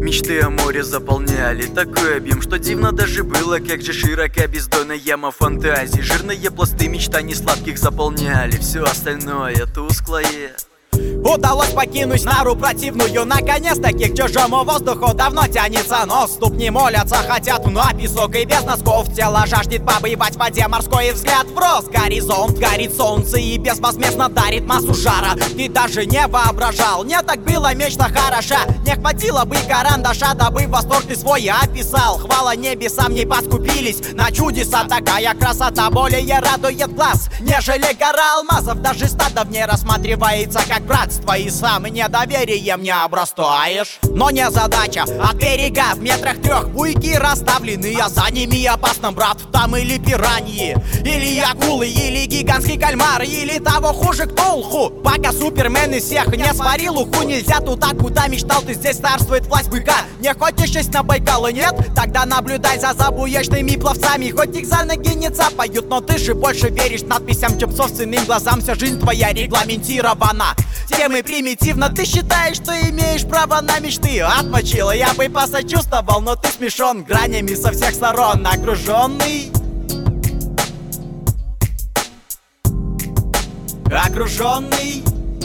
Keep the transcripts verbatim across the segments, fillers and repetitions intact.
Мечты о море заполняли такой объем, что дивно даже было, как же широка бездонная яма фантазии. Жирные пласты мечтаний сладких заполняли все остальное тусклое. Удалось покинуть нору противную, наконец-таки к чужому воздуху давно тянется нос. Ступни молятся, хотят на песок и без носков. Тело жаждет побывать в воде морской, взгляд в рост. Горизонт горит солнце и безвозмездно дарит массу жара. Ты даже не воображал, не так было мечта хороша. Не хватило бы карандаша, дабы восторг ты свой описал. Хвала небесам, не поскупились на чудеса. Такая красота более радует глаз, нежели гора алмазов. Даже стадо в ней рассматривается как братство, и сам недоверием не обрастаешь. Но не задача, от берега в метрах трех буйки расставлены, а за ними опасно, брат, там или пираньи, или акулы, или гигантский кальмар, или того хуже ктулху. Пока супермен из всех не сварил уху, нельзя туда, куда мечтал ты, здесь царствует власть быка. Не хочешь сесть на Байкал, нет? Тогда наблюдай за забуечными пловцами. Хоть их за ноги не цапают, но ты же больше веришь надписям, чем собственным глазам. Вся жизнь твоя регламентирована. Тем и примитивно ты считаешь, что имеешь право на мечты. Отмочила, я бы посочувствовал, но ты смешон гранями со всех сторон, окруженный. Окруженный.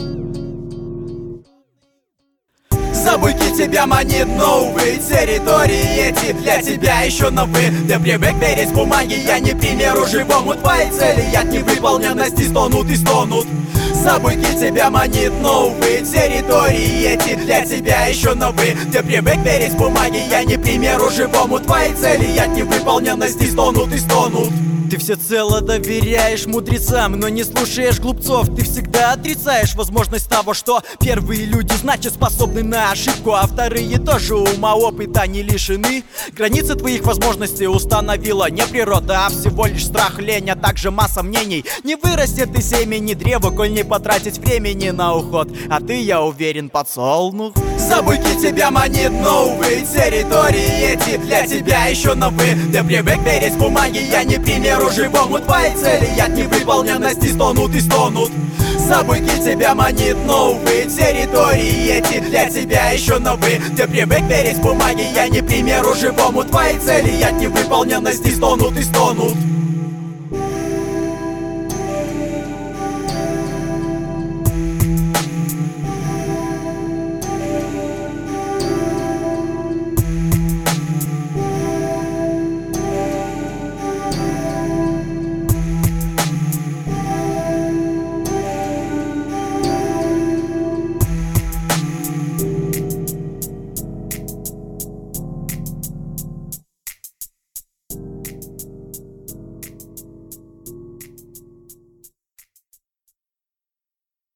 Забыки тебя манит новые территории, эти для тебя еще новые. Ты привык верить в бумаге, я не примеру живому. Твои цели от невыполненности стонут и стонут. Забыки тебя манит новые территории, эти для тебя еще новые. Ты привык верить в бумаге, я не примеру живому. Твои цели от невыполненности стонут и стонут. Ты всецело доверяешь мудрецам, но не слушаешь глупцов. Ты всегда отрицаешь возможность того, что первые люди, значит, способны на ошибку, а вторые тоже ума, опыта не лишены. Границы твоих возможностей установила не природа, а всего лишь страх, лень, а также масса мнений. Не вырастет и семени древо, коль не потратить времени на уход. А ты, я уверен, подсолнух. Забыки тебя манит новые территории, эти для тебя еще новые. Ты привык верить в бумаге, я не примеру живому. Твои цели от невыполненности стонут и стонут. Забыки тебя манит новые территории, эти для тебя еще новые. Ты привык верить в бумаге, я не примеру живому. Твои цели от невыполненности стонут и стонут.